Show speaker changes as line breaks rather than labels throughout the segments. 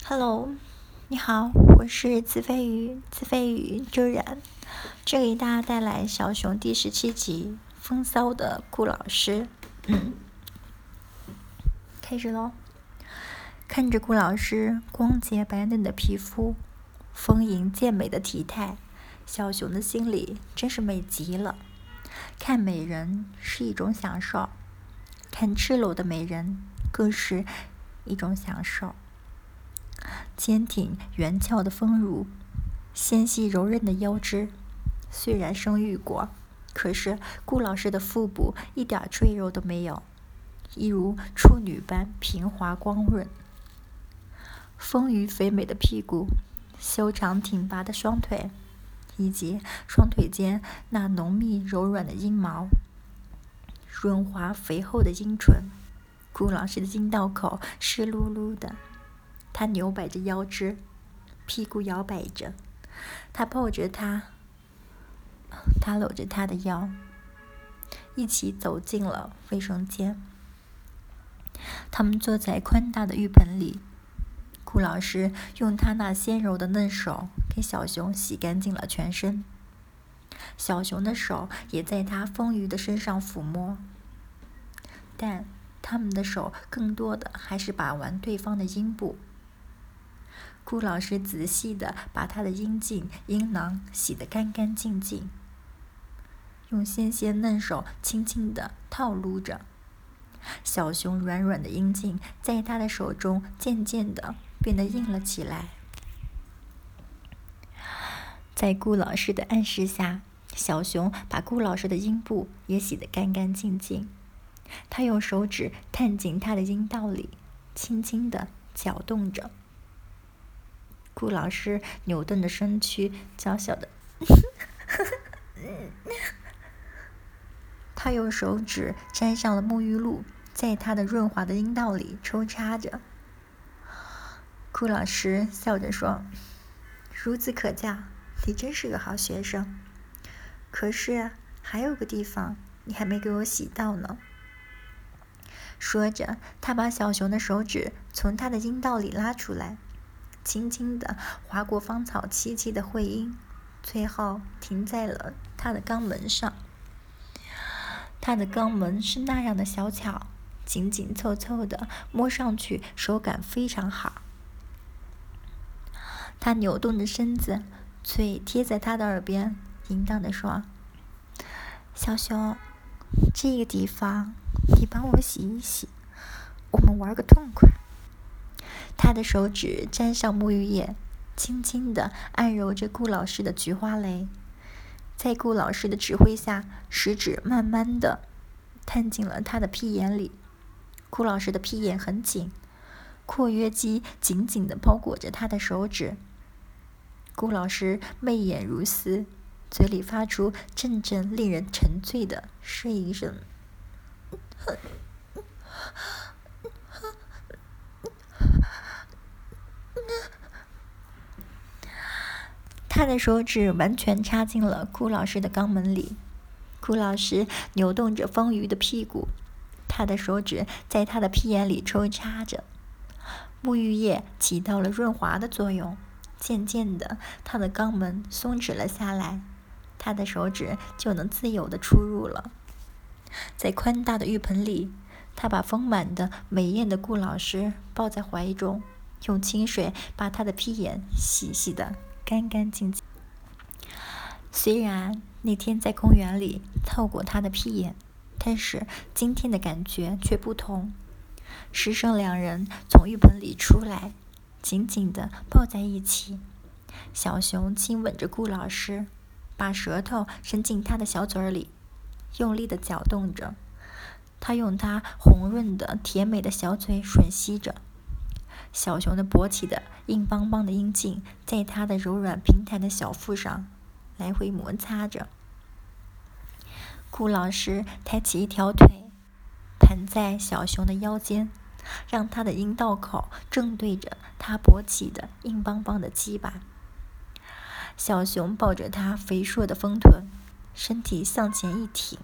Hello，你好，我是子非鱼周然，这里给大家带来小熊第17集风骚的顾老师。开始喽。看着顾老师光洁白嫩的皮肤，丰盈健美的体态，小熊的心里真是美极了。看美人是一种享受，看赤裸的美人更是一种享受。坚挺圆翘的丰乳，纤细柔韧的腰肢，虽然生育过，可是顾老师的腹部一点赘肉都没有，一如处女般平滑光润。丰腴肥美的屁股，修长挺拔的双腿，以及双腿间那浓密柔软的阴毛，润滑肥厚的阴唇，顾老师的阴道口湿漉漉的。他扭摆着腰肢，屁股摇摆着，他抱着她，他搂着她的腰，一起走进了卫生间。他们坐在宽大的浴盆里，顾老师用他那纤柔的嫩手给小熊洗干净了全身，小熊的手也在他丰腴的身上抚摸，但他们的手更多的还是把玩对方的阴部。顾老师仔细地把他的阴茎、阴囊洗得干干净净，用纤纤嫩手轻轻地套撸着。小熊软软的阴茎在他的手中渐渐地变得硬了起来。在顾老师的暗示下，小熊把顾老师的阴部也洗得干干净净。他用手指探进他的阴道里，轻轻地搅动着。顾老师扭动的身躯娇小的他用手指沾上了沐浴露，在他的润滑的阴道里抽插着。顾老师笑着说：“孺子可教，你真是个好学生。可是还有个地方你还没给我洗到呢。”说着，他把小熊的手指从他的阴道里拉出来，轻轻地划过芳草萋萋的会阴，最后停在了他的肛门上。他的肛门是那样的小巧，紧紧凑凑的，摸上去手感非常好。他扭动着身子，嘴贴在他的耳边，淫荡地说：“小熊，这个地方你帮我洗一洗，我们玩个痛快。”他的手指沾上沐浴液，轻轻地按揉着顾老师的菊花蕾，在顾老师的指挥下，食指慢慢地探进了他的屁眼里。顾老师的屁眼很紧，括约肌紧紧地包裹着他的手指。顾老师媚眼如丝，嘴里发出阵阵令人沉醉的呻吟声。他的手指完全插进了顾老师的肛门里，顾老师扭动着丰腴的屁股，他的手指在他的屁眼里抽插着。沐浴液起到了润滑的作用，渐渐的，他的肛门松弛了下来，他的手指就能自由地出入了。在宽大的浴盆里，他把丰满的美艳的顾老师抱在怀中，用清水把他的屁眼洗得干干净净。虽然那天在公园里透过他的屁眼，但是今天的感觉却不同。师生两人从浴盆里出来，紧紧地抱在一起。小熊亲吻着顾老师，把舌头伸进他的小嘴里，用力地搅动着。他用他红润的甜美的小嘴吮吸着。小熊的勃起的硬邦邦的阴茎在他的柔软平坦的小腹上来回摩擦着。顾老师抬起一条腿，盘在小熊的腰间，让他的阴道口正对着他勃起的硬邦邦的鸡巴。小熊抱着他肥硕的丰臀，身体向前一挺。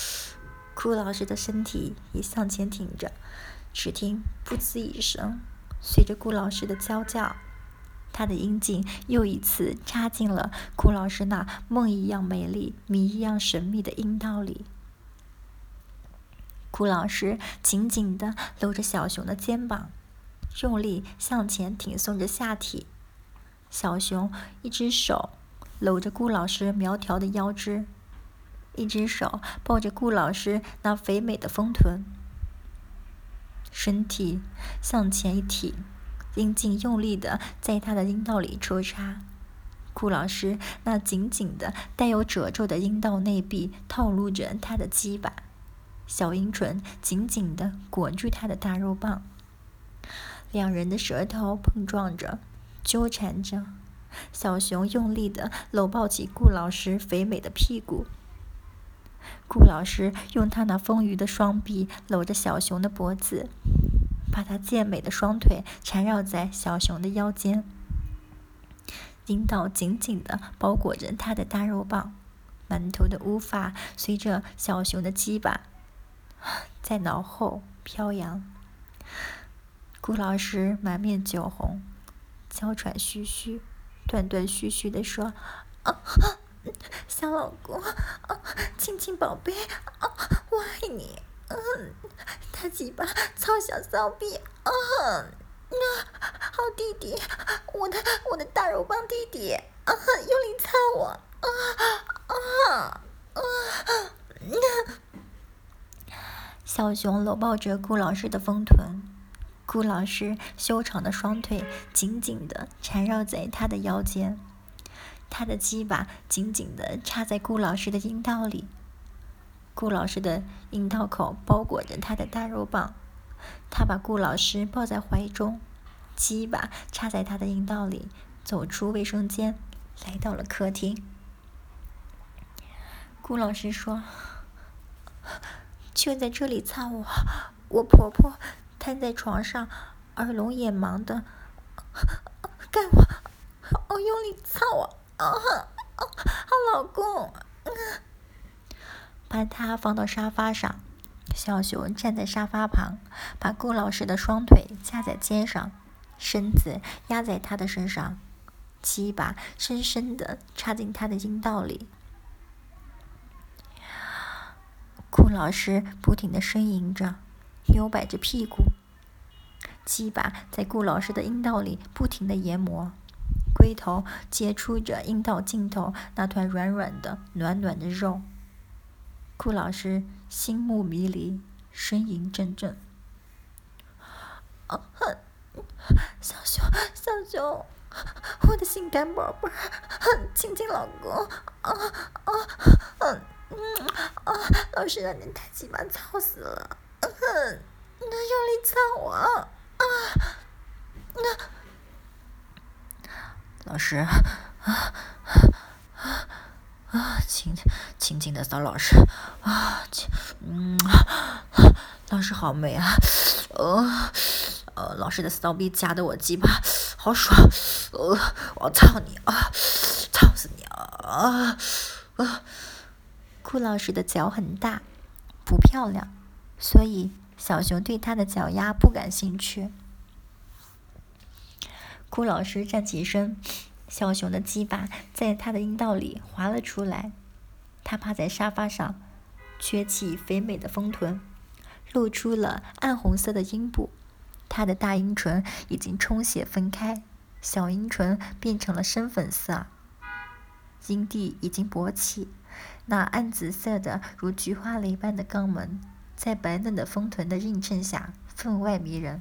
顾老师的身体也向前挺着，只听噗呲一声， 随着顾老师的娇叫，他的阴茎又一次插进了顾老师那梦一样美丽、谜一样神秘的阴道里。顾老师紧紧地搂着小熊的肩膀，用力向前挺送着下体。小熊一只手搂着顾老师苗条的腰肢，一只手抱着顾老师那肥美的丰臀，身体向前一挺，阴茎用力地在他的阴道里抽插。顾老师那紧紧的带有褶皱的阴道内壁套路着他的鸡巴，小阴唇紧紧地裹住他的大肉棒，两人的舌头碰撞着，纠缠着。小熊用力地搂抱起顾老师肥美的屁股，顾老师用他那丰腴的双臂搂着小熊的脖子，把他健美的双腿缠绕在小熊的腰间，阴道紧紧地包裹着他的大肉棒，满头的乌发随着小熊的鸡巴在脑后飘扬。顾老师满面酒红，娇喘吁吁，断断续续地说：“小老公，亲亲宝贝，我爱你。大鸡巴操小骚逼，好弟弟，我的大肉棒弟弟，用力操我，小熊搂抱着顾老师的丰臀，顾老师修长的双腿紧紧地缠绕在他的腰间，他的鸡巴紧紧地插在顾老师的阴道里，顾老师的阴道口包裹着他的大肉棒，他把顾老师抱在怀中，鸡巴插在他的阴道里，走出卫生间，来到了客厅。顾老师说：“就在这里操我，我婆婆瘫在床上，耳聋眼盲的，干我，用力操我，好老公。”把他放到沙发上，小熊站在沙发旁，把顾老师的双腿架在肩上，身子压在他的身上，鸡巴深深地插进他的阴道里。顾老师不停地呻吟着，扭摆着屁股，鸡巴在顾老师的阴道里不停地研磨，龟头接触着阴道尽头那团软软的暖暖的肉。顾老师心目迷离，呻吟阵阵。小熊，我的心肝宝贝，亲亲老公，老师让你大鸡巴操死了，用力操我，老师，轻轻的骚老师，老师好美啊，老师的骚逼夹得我鸡巴好爽，我操你啊，操死你啊！顾老师的脚很大，不漂亮，所以小熊对他的脚丫不感兴趣。顾老师站起身，小熊的鸡巴在他的阴道里滑了出来，他趴在沙发上，撅起肥美的丰臀，露出了暗红色的阴部，他的大阴唇已经充血分开，小阴唇变成了深粉色，阴蒂已经勃起，那暗紫色的如菊花蕾般的肛门在白嫩的丰臀的映衬下分外迷人。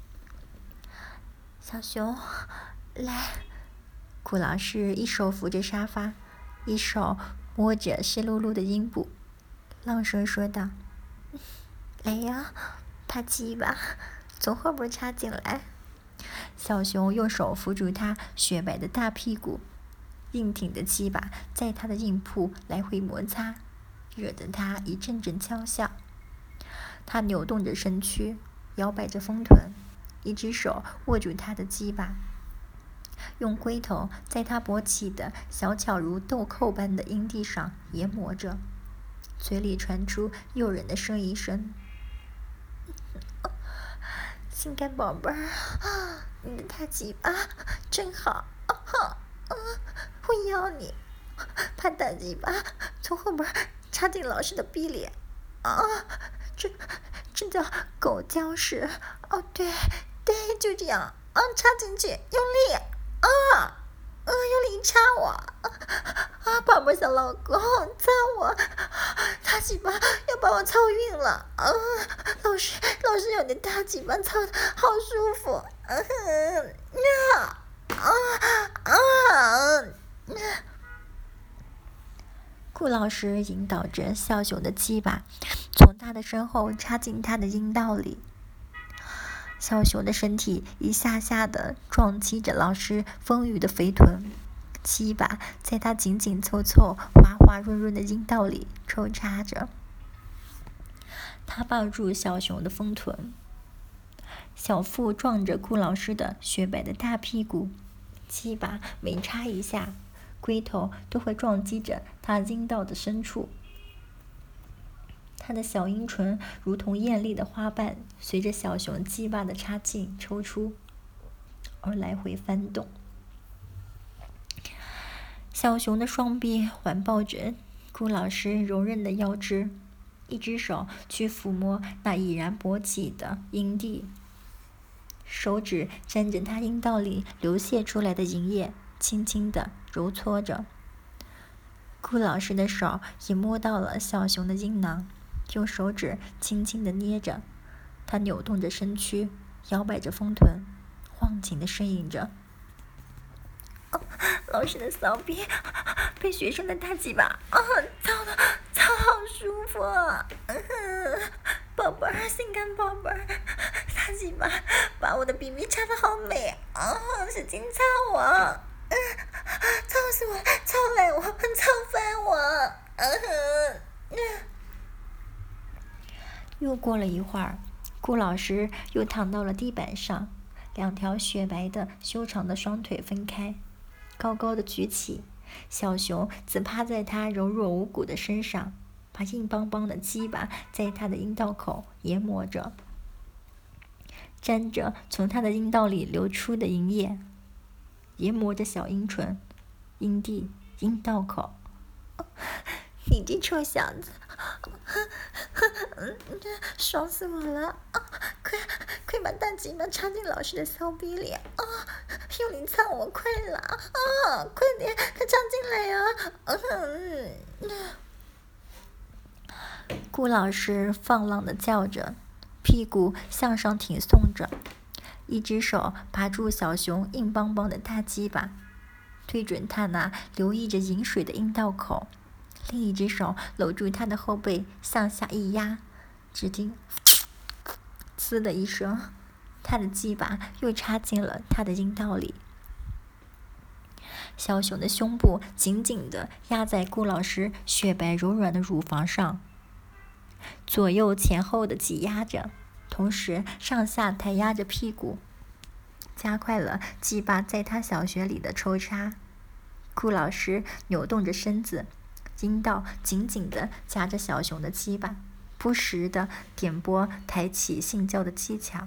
小熊，来！顾老师一手扶着沙发，一手摸着湿漉漉的阴部，浪声说道：“来呀，把鸡巴从后边插进来。”小熊用手扶住他雪白的大屁股，硬挺的鸡巴在他的阴部来回摩擦，惹得他一阵阵娇笑。他扭动着身躯，摇摆着丰臀，一只手握住他的鸡巴，用龟头在他勃起的小巧如豆蔻般的阴蒂上研磨着，嘴里传出诱人的呻吟声。 性感宝贝儿，你的大鸡巴真好，我要你，把大鸡巴从后边插进老师的逼里，这叫狗叫式，对，就这样，插进去，用力，用力插我，宝贝小老公，操我，大鸡巴要把我操晕了，老师有你大鸡巴操的好舒服，顾老师引导着小熊的鸡巴从他的身后插进他的阴道里，小熊的身体一下下的撞击着老师丰腴的肥臀，鸡巴在他紧紧凑凑、滑滑润润的阴道里抽插着。他抱住小熊的丰臀，小腹撞着顾老师的雪白的大屁股，鸡巴每插一下，龟头都会撞击着他阴道的深处。他的小阴唇如同艳丽的花瓣，随着小熊鸡巴的插进抽出而来回翻动。小熊的双臂环抱着顾老师柔韧的腰肢，一只手去抚摸那已然勃起的阴蒂，手指沾着他阴道里流泻出来的银液，轻轻地揉搓着。顾老师的手也摸到了小熊的阴囊，用手指轻轻地捏着，他扭动着身躯，摇摆着丰臀，晃情地呻吟着。老师的骚逼被学生的大鸡巴操好舒服啊！宝贝儿，性感宝贝儿，大鸡巴把我的逼逼插得好美使劲操我，操死我，操烂我，操翻我！又过了一会儿，顾老师又躺到了地板上，两条雪白的修长的双腿分开，高高的举起，小熊则趴在他柔弱无骨的身上，把硬邦邦的鸡巴在他的阴道口研磨着，沾着从他的阴道里流出的银液，研磨着小阴唇、阴蒂、阴道口。你这臭小子，爽死我了！快把大鸡巴插进老师的骚逼里！用力操我，快了！快点，快插进来呀！顾老师放浪的叫着，屁股向上挺耸着，一只手拔住小熊硬邦邦的大鸡巴，对准他那流溢着饮水的阴道口，另一只手搂住他的后背向下一压，只听呲的一声，他的鸡巴又插进了他的阴道里。小熊的胸部紧紧地压在顾老师雪白柔软的乳房上，左右前后的挤压着，同时上下抬压着屁股，加快了鸡巴在他小穴里的抽插。顾老师扭动着身子，阴道紧紧地夹着小熊的鸡巴，不时地点拨抬起性交的技巧。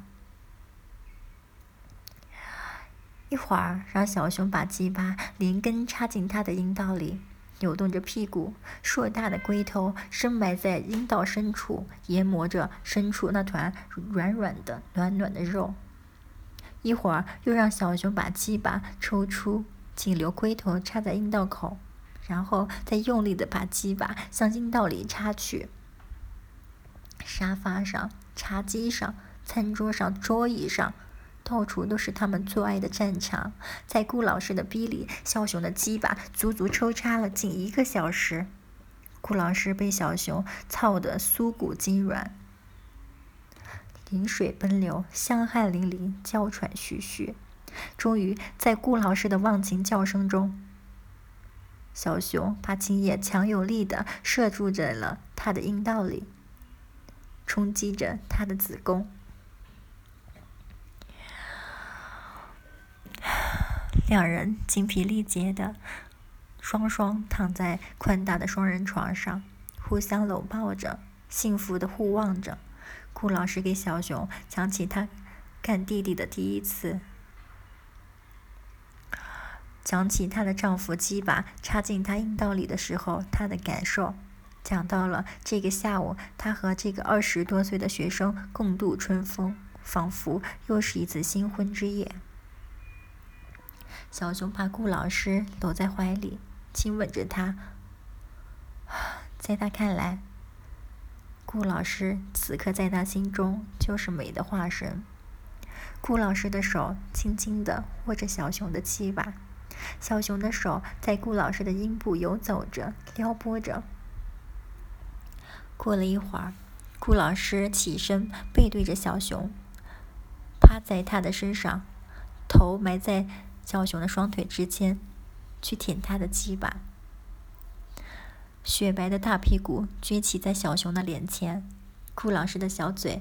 一会儿让小熊把鸡巴连根插进他的阴道里，扭动着屁股，硕大的龟头深埋在阴道深处，研磨着深处那团软软的暖暖的肉。一会儿又让小熊把鸡巴抽出，仅留龟头插在阴道口，然后再用力地把鸡巴向阴道里插去。沙发上、茶几上、餐桌上、桌椅上，到处都是他们做爱的战场。在顾老师的逼里，小熊的鸡巴足足抽插了近1个小时。顾老师被小熊操得酥骨筋软，饮水奔流，香汗淋漓，娇喘吁吁。终于在顾老师的忘情叫声中，小熊把精液强有力地射注在了他的阴道里，冲击着他的子宫。两人精疲力竭的双双躺在宽大的双人床上，互相搂抱着，幸福的互望着。顾老师给小熊讲起他干弟弟的第一次。讲起她的丈夫鸡巴插进她阴道里的时候，她的感受。讲到了这个下午，她和这个20多岁的学生共度春风，仿佛又是一次新婚之夜。小熊把顾老师搂在怀里，亲吻着他。在他看来，顾老师此刻在他心中就是美的化身。顾老师的手轻轻地握着小熊的鸡巴，小熊的手在顾老师的阴部游走着，撩拨着。过了一会儿，顾老师起身，背对着小熊，趴在他的身上，头埋在小熊的双腿之间，去舔他的鸡巴。雪白的大屁股撅起在小熊的脸前，顾老师的小嘴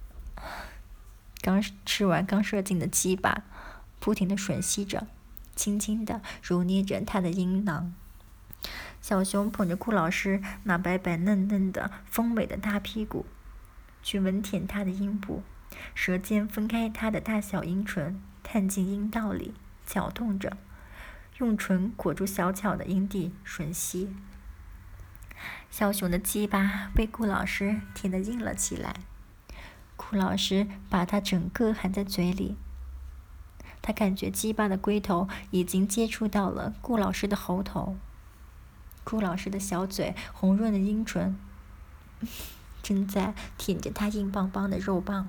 刚吃完刚射进的鸡巴，不停地吮吸着，轻轻地揉捏着他的阴囊。小熊捧着顾老师那白白嫩嫩的丰美的大屁股，去吻舔他的阴部，舌尖分开他的大小阴唇，探进阴道里，搅动着，用唇裹住小巧的阴蒂吮吸。小熊的鸡巴被顾老师舔得硬了起来，顾老师把它整个含在嘴里。他感觉鸡巴的龟头已经接触到了顾老师的喉头，顾老师的小嘴红润的阴唇正在舔着他硬邦邦的肉棒。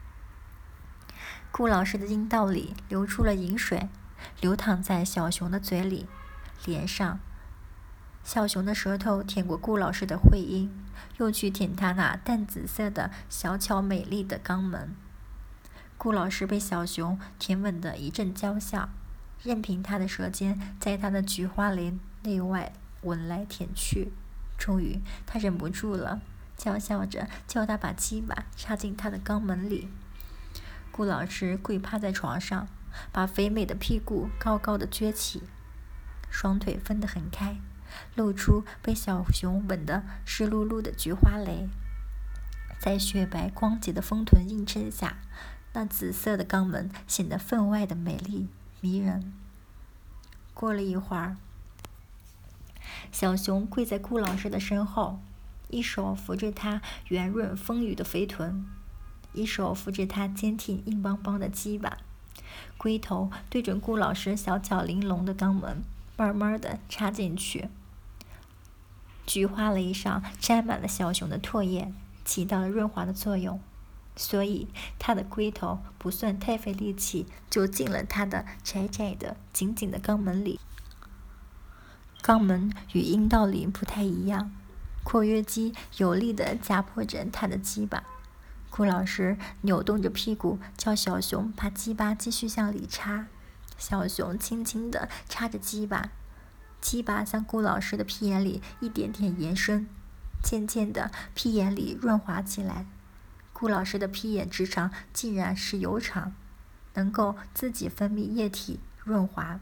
顾老师的阴道里流出了饮水，流淌在小熊的嘴里、脸上。小熊的舌头舔过顾老师的会阴，又去舔他那淡紫色的小巧美丽的肛门。顾老师被小熊舔吻得一阵娇笑，任凭他的舌尖在他的菊花蕾内外吻来舔去。终于他忍不住了，娇笑着叫他把鸡巴插进他的肛门里。顾老师跪趴在床上，把肥美的屁股高高的撅起，双腿分得很开，露出被小熊吻得湿漉漉的菊花蕾。在雪白光洁的丰臀映衬下，那紫色的肛门显得分外的美丽迷人。过了一会儿，小熊跪在顾老师的身后，一手扶着他圆润丰腴的肥臀，一手扶着他坚挺硬邦邦的鸡巴，龟头对准顾老师小巧玲珑的肛门，慢慢地插进去。菊花蕾上沾满了小熊的唾液，起到了润滑的作用，所以他的龟头不算太费力气就进了他的窄窄的紧紧的肛门里。肛门与阴道里不太一样，括约肌有力地夹迫着他的鸡巴。顾老师扭动着屁股，叫小熊把鸡巴继续向里插。小熊轻轻地插着鸡巴，鸡巴向顾老师的屁眼里一点点延伸，渐渐的屁眼里润滑起来。顾老师的屁眼直肠竟然是有肠，能够自己分泌液体润滑。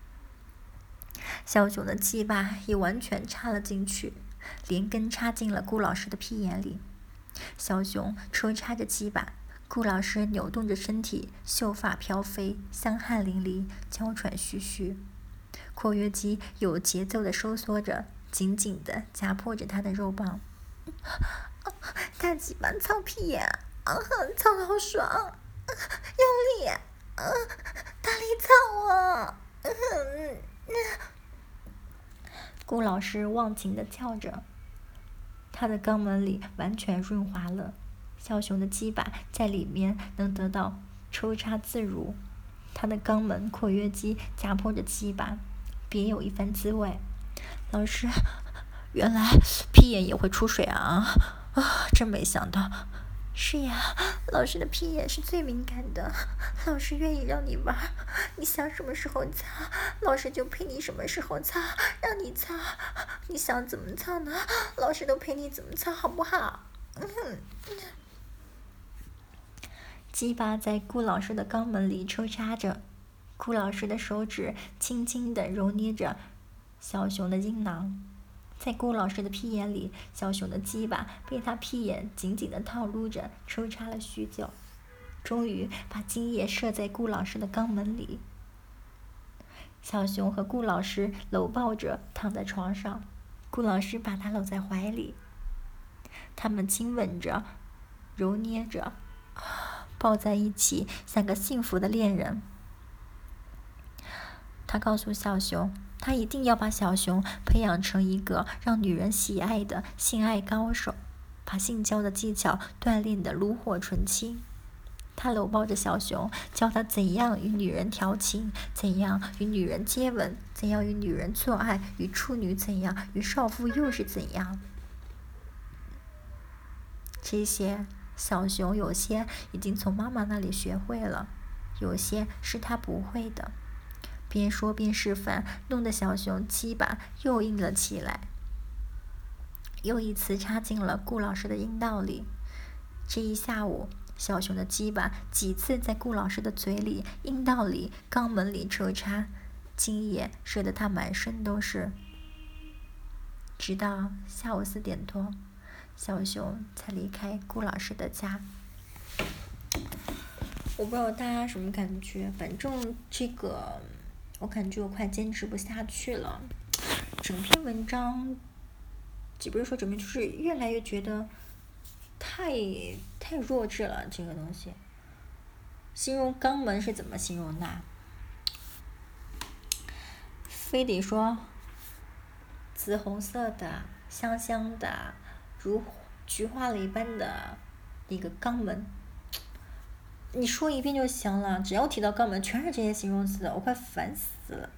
小熊的鸡巴也完全插了进去，连根插进了顾老师的屁眼里。小熊抽插着鸡巴，顾老师扭动着身体，秀发飘飞，香汗淋漓，娇喘吁吁。括约肌有节奏地收缩着，紧紧地夹迫着他的肉棒。大鸡巴操屁眼，操得好爽，用力，大力操啊！顾老师忘情地叫着，他的肛门里完全润滑了，小熊的鸡巴在里面能得到抽插自如，他的肛门括约肌夹迫着鸡巴，别有一番滋味。老师，原来屁眼也会出水啊！真没想到。是呀，老师的屁眼是最敏感的，老师愿意让你玩，你想什么时候操，老师就陪你什么时候操，让你操，你想怎么操呢，老师都陪你怎么操，好不好？鸡巴在顾老师的肛门里抽插着，顾老师的手指轻轻地揉捏着小熊的阴囊。在顾老师的屁眼里，小熊的鸡巴被他屁眼紧紧地套撸着，抽插了许久。 终于把精液射在顾老师的肛门里。小熊和顾老师搂抱着躺在床上，顾老师把他搂在怀里，他们亲吻着，揉捏着，抱在一起，像个幸福的恋人。他告诉小熊，他一定要把小熊培养成一个让女人喜爱的性爱高手，把性交的技巧锻炼得炉火纯青。他搂抱着小熊，教他怎样与女人调情，怎样与女人接吻，怎样与女人做爱，与处女怎样，与少妇又是怎样。这些小熊有些已经从妈妈那里学会了，有些是他不会的。边说边示范，弄得小熊鸡巴又硬了起来，又一次插进了顾老师的阴道里。这一下午，小熊的鸡巴几次在顾老师的嘴里、阴道里、肛门里抽插，精液射得他满身都是。直到下午4点多，小熊才离开顾老师的家。我不知道大家什么感觉，反正这个我感觉我快坚持不下去了。整篇文章，不是说整篇，就是越来越觉得太弱智了。这个东西，形容肛门是怎么形容的？非得说紫红色的、香香的、如菊花了一般的那个肛门。你说一遍就行了，只要提到肛门，全是这些形容词，我快烦死了。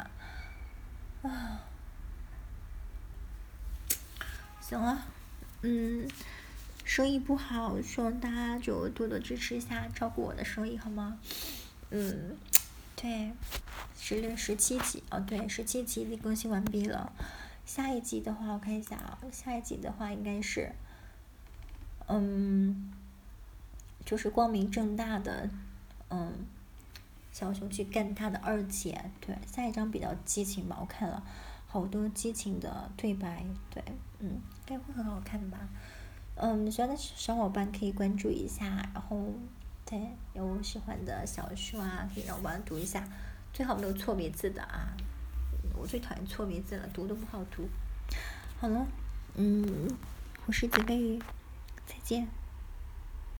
行了，生意不好，希望大家就多多支持一下，照顾我的生意好吗？对，17集哦，对，17集已经更新完毕了。下一集的话，我看一下啊，下一集的话应该是，就是光明正大的，小熊去干他的2姐。对，下一章比较激情吧，我看了好多激情的对白，对，应该会很好看吧。喜欢的小伙伴可以关注一下，然后对有喜欢的小说啊，可以让我帮他读一下，最好没有错别字的啊，我最讨厌错别字了，读都不好读。好了，我是子飞鱼，再见。